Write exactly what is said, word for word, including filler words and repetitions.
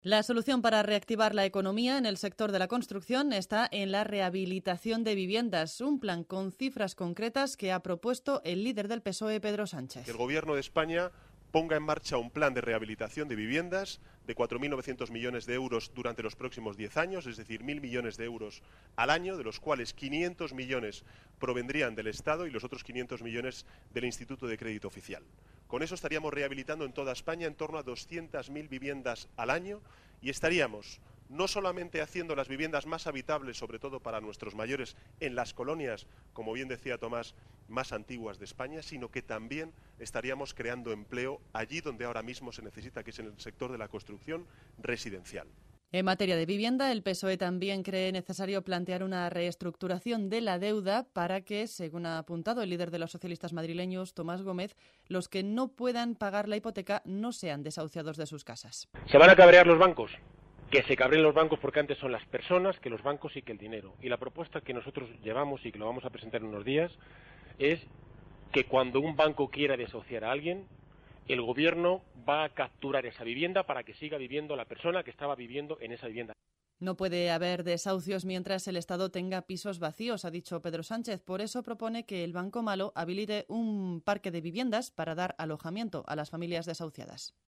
La solución para reactivar la economía en el sector de la construcción está en la rehabilitación de viviendas, un plan con cifras concretas que ha propuesto el líder del P S O E, Pedro Sánchez. Que el Gobierno de España ponga en marcha un plan de rehabilitación de viviendas de cuatro mil novecientos millones de euros durante los próximos diez años, es decir, mil millones de euros al año, de los cuales quinientos millones provendrían del Estado y los otros quinientos millones del Instituto de Crédito Oficial. Con eso estaríamos rehabilitando en toda España en torno a doscientas mil viviendas al año y estaríamos no solamente haciendo las viviendas más habitables, sobre todo para nuestros mayores, en las colonias, como bien decía Tomás, más antiguas de España, sino que también estaríamos creando empleo allí donde ahora mismo se necesita, que es en el sector de la construcción residencial. En materia de vivienda, el P S O E también cree necesario plantear una reestructuración de la deuda para que, según ha apuntado el líder de los socialistas madrileños, Tomás Gómez, los que no puedan pagar la hipoteca no sean desahuciados de sus casas. ¿Se van a cabrear los bancos? Que se cabreen los bancos, porque antes son las personas que los bancos y que el dinero. Y la propuesta que nosotros llevamos y que lo vamos a presentar en unos días es que cuando un banco quiera desahuciar a alguien, el gobierno va a capturar esa vivienda para que siga viviendo la persona que estaba viviendo en esa vivienda. No puede haber desahucios mientras el Estado tenga pisos vacíos, ha dicho Pedro Sánchez. Por eso propone que el Banco Malo habilite un parque de viviendas para dar alojamiento a las familias desahuciadas.